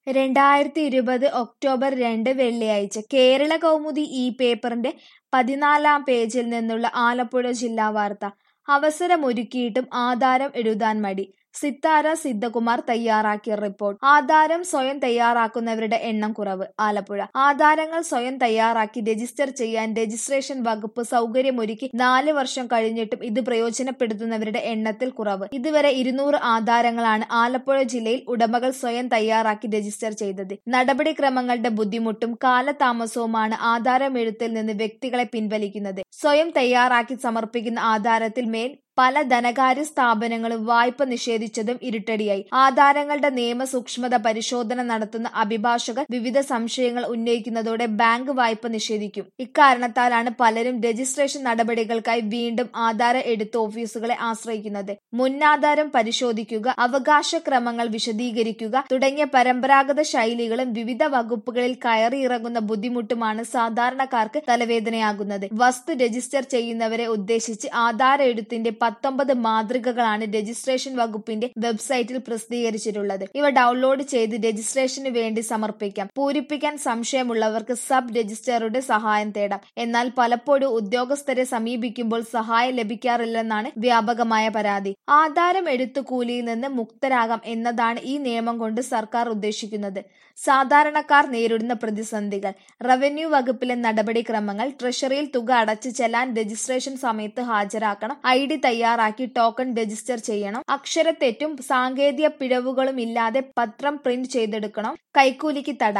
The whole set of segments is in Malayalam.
2020 ഒക്ടോബർ 2 വെള്ളിയാഴ്ച കേരള കൗമുദി ഈ പേപ്പറിന്റെ 14-ാം പേജിൽ നിന്നുള്ള ആലപ്പുഴ ജില്ലാ വാർത്ത. അവസരമൊരുക്കിയിട്ടും ആധാരം എഴുതാൻ മടി. സിത്താര സിദ്ധകുമാർ തയ്യാറാക്കിയ റിപ്പോർട്ട്. ആധാരം സ്വയം തയ്യാറാക്കുന്നവരുടെ എണ്ണം കുറവ്. ആലപ്പുഴ. ആധാരങ്ങൾ സ്വയം തയ്യാറാക്കി രജിസ്റ്റർ ചെയ്യാൻ രജിസ്ട്രേഷൻ വകുപ്പ് സൗകര്യമൊരുക്കി 4 വർഷം കഴിഞ്ഞിട്ടും ഇത് പ്രയോജനപ്പെടുത്തുന്നവരുടെ എണ്ണത്തിൽ കുറവ്. ഇതുവരെ 200 ആധാരങ്ങളാണ് ആലപ്പുഴ ജില്ലയിൽ ഉടമകൾ സ്വയം തയ്യാറാക്കി രജിസ്റ്റർ ചെയ്തത്. നടപടിക്രമങ്ങളുടെ ബുദ്ധിമുട്ടും കാലതാമസവുമാണ് ആധാരമെഴുത്തിൽ നിന്ന് വ്യക്തികളെ പിൻവലിക്കുന്നത്. സ്വയം തയ്യാറാക്കി സമർപ്പിക്കുന്ന ആധാരത്തിൽ മേൽ പല ധനകാര്യ സ്ഥാപനങ്ങളും വായ്പ നിഷേധിച്ചതും ഇരുട്ടടിയായി. ആധാരങ്ങളുടെ നിയമസൂക്ഷ്മത പരിശോധന നടത്തുന്ന അഭിഭാഷകർ വിവിധ സംശയങ്ങൾ ഉന്നയിക്കുന്നതോടെ ബാങ്ക് വായ്പ നിഷേധിക്കും. ഇക്കാരണത്താലാണ് പലരും രജിസ്ട്രേഷൻ നടപടികൾക്കായി വീണ്ടും ആധാര എഴുത്ത് ഓഫീസുകളെ ആശ്രയിക്കുന്നത്. മുന്നാധാരം പരിശോധിക്കുക, അവകാശക്രമങ്ങൾ വിശദീകരിക്കുക തുടങ്ങിയ പരമ്പരാഗത ശൈലികളും വിവിധ വകുപ്പുകളിൽ കയറിയിറങ്ങുന്ന ബുദ്ധിമുട്ടുമാണ് സാധാരണക്കാർക്ക് തലവേദനയാകുന്നത്. വസ്തു രജിസ്റ്റർ ചെയ്യുന്നവരെ ഉദ്ദേശിച്ച് ആധാര എഴുത്തിന്റെ 19 മാതൃകകളാണ് രജിസ്ട്രേഷൻ വകുപ്പിന്റെ വെബ്സൈറ്റിൽ പ്രസിദ്ധീകരിച്ചിട്ടുള്ളത്. ഇവ ഡൗൺലോഡ് ചെയ്ത് രജിസ്ട്രേഷന് വേണ്ടി സമർപ്പിക്കാം. പൂരിപ്പിക്കാൻ സംശയമുള്ളവർക്ക് സബ് രജിസ്ട്രാറുടെ സഹായം തേടാം. എന്നാൽ പലപ്പോഴും ഉദ്യോഗസ്ഥരെ സമീപിക്കുമ്പോൾ സഹായം ലഭിക്കാറില്ലെന്നാണ് വ്യാപകമായ പരാതി. ആധാരം എഴുത്തു കൂലിയിൽ നിന്ന് മുക്തരാകാം എന്നതാണ് ഈ നിയമം കൊണ്ട് സർക്കാർ ഉദ്ദേശിക്കുന്നത്. സാധാരണക്കാർ നേരിടുന്ന പ്രതിസന്ധികൾ. റവന്യൂ വകുപ്പിലെ നടപടിക്രമങ്ങൾ. ട്രഷറിയിൽ തുക അടച്ച് ചെല്ലാൻ രജിസ്ട്രേഷൻ സമയത്ത് ഹാജരാക്കണം. ID തയ്യാറാക്കി ടോക്കൺ രജിസ്റ്റർ ചെയ്യണം. അക്ഷരത്തെറ്റും സാങ്കേതിക പിഴവുകളും ഇല്ലാതെ പത്രം പ്രിന്റ് ചെയ്തെടുക്കണം. കൈക്കൂലിക്ക് തട.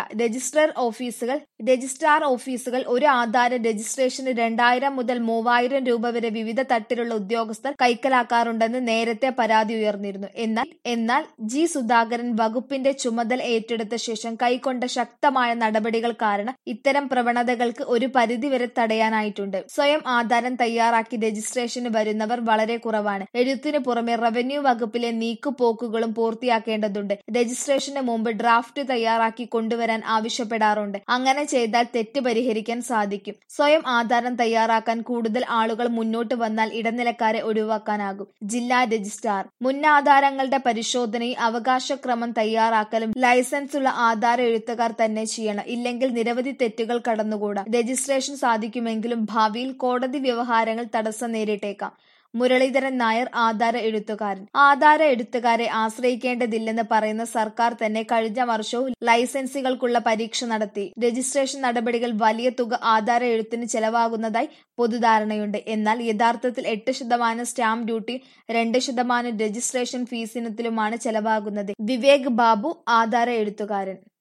രജിസ്ട്രാർ ഓഫീസുകൾ ഒരു ആധാര രജിസ്ട്രേഷന് 2000 മുതൽ 3000 രൂപ വരെ വിവിധ തട്ടിലുള്ള ഉദ്യോഗസ്ഥർ കൈക്കലാക്കാറുണ്ടെന്ന് നേരത്തെ പരാതി ഉയർന്നിരുന്നു. എന്നാൽ G. സുധാകരൻ വകുപ്പിന്റെ ചുമതല ഏറ്റെടുത്ത ശേഷം കൈക്കൊണ്ട ശക്തമായ നടപടികൾ കാരണം ഇത്തരം പ്രവണതകൾക്ക് ഒരു പരിധിവരെ തടയാനായിട്ടുണ്ട്. സ്വയം ആധാരം തയ്യാറാക്കി രജിസ്ട്രേഷന് വരുന്നവർ വളരെ കുറവാണ്. എഴുത്തിനു പുറമെ റവന്യൂ വകുപ്പിലെ നീക്കുപോക്കുകളും പൂർത്തിയാക്കേണ്ടതുണ്ട്. രജിസ്ട്രേഷന് മുമ്പ് ഡ്രാഫ്റ്റ് തയ്യാറാക്കി കൊണ്ടുവരാൻ ആവശ്യപ്പെടാറുണ്ട്. അങ്ങനെ ചെയ്താൽ തെറ്റ് പരിഹരിക്കാൻ സാധിക്കും. സ്വയം ആധാരം തയ്യാറാക്കാൻ കൂടുതൽ ആളുകൾ മുന്നോട്ട് വന്നാൽ ഇടനിലക്കാരെ ഒഴിവാക്കാനാകും. ജില്ലാ രജിസ്ട്രാർ. മുന്നാധാരങ്ങളുടെ പരിശോധനയും അവകാശക്രമം തയ്യാറാക്കലും ലൈസൻസുള്ള ആധാര എഴുത്തുകാർ തന്നെ ചെയ്യണം. ഇല്ലെങ്കിൽ നിരവധി തെറ്റുകൾ കടന്നുകൂടാം. രജിസ്ട്രേഷൻ സാധിക്കുമെങ്കിലും ഭാവിയിൽ കോടതി വ്യവഹാരങ്ങൾ തടസ്സം നേരിട്ടേക്കാം. മുരളീധരൻ നായർ. ആധാര എഴുത്തുകാരൻ. ആധാര എഴുത്തുകാരെ ആശ്രയിക്കേണ്ടതില്ലെന്ന് പറയുന്ന സർക്കാർ തന്നെ കഴിഞ്ഞ വർഷവും ലൈസൻസുകൾക്കുള്ള പരീക്ഷ നടത്തി. രജിസ്ട്രേഷൻ നടപടികൾ വലിയ തുക ആധാര എഴുത്തിന് ചെലവാകുന്നതായി പൊതുധാരണയുണ്ട്. എന്നാൽ യഥാർത്ഥത്തിൽ 8% സ്റ്റാമ്പ് ഡ്യൂട്ടിയും 2% രജിസ്ട്രേഷൻ ഫീസിനത്തിലുമാണ് ചെലവാകുന്നത്. വിവേക് ബാബു. ആധാര എഴുത്തുകാരൻ.